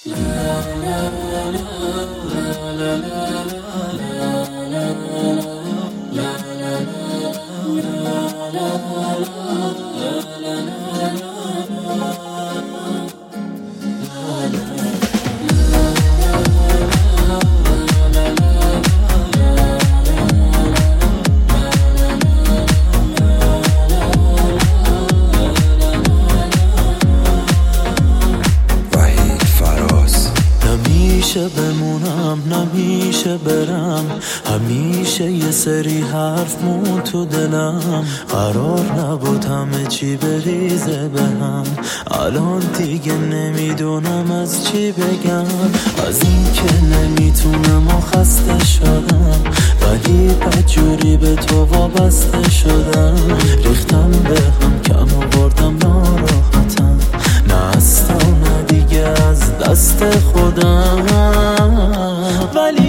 نمیشه بمونم نمیشه برم، همیشه یه سری حرف مون تو دلم. قرار نبود همه چی بریزه بهم، الان دیگه نمیدونم از چی بگم. از این که نمیتونم و خسته شدم، ولی بدجوری به تو وابسته شدم. ریختم به هم کم آوردم ناراحتم، نه اصلا نه دیگه از دست خودم. ولی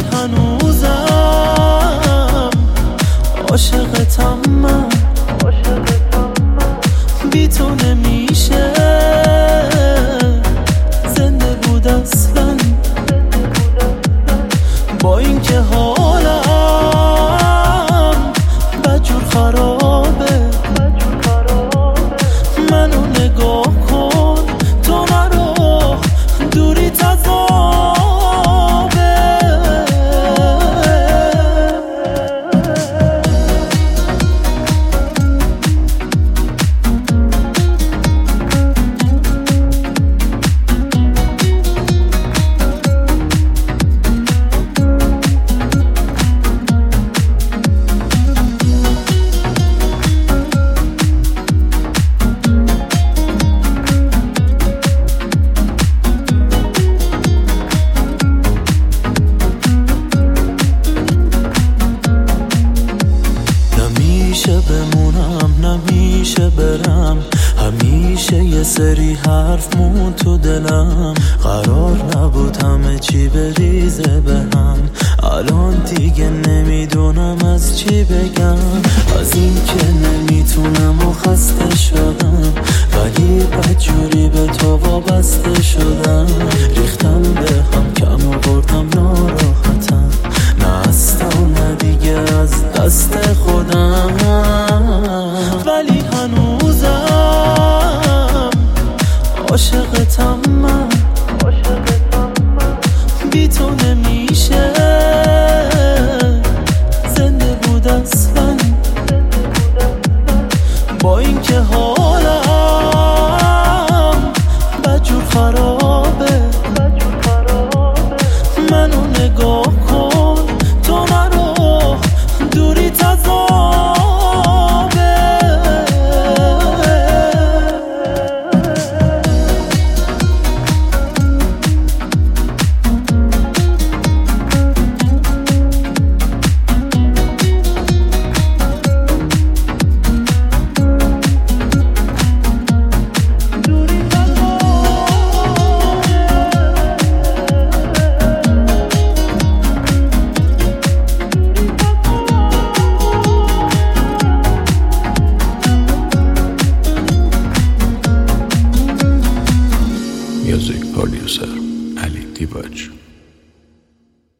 هنوزم عاشقتم من، بی تو نمیشه زنده بود اصلا. با این که حالم بدجور خرابه، منو نگاه کن تو نرو، دوری تضابه. نمیشه بمونم نمیشه برم، همیشه یه سری حرف مون تو دلم. قرار نبود همه چی بریزه بهم، الان دیگه نمیدونم از چی بگم. از این که نمیتونم و خسته شدم، ولی بدجوری به تو وابسته شدم. ریختم به هم کم آوردم ناراحتم، نه اصلا نه دیگه از دست خودم. ولی هنوزم عاشقتم من، بی تو نمیشه زنده بود اصلا. با این که حالم بدجور خرابه،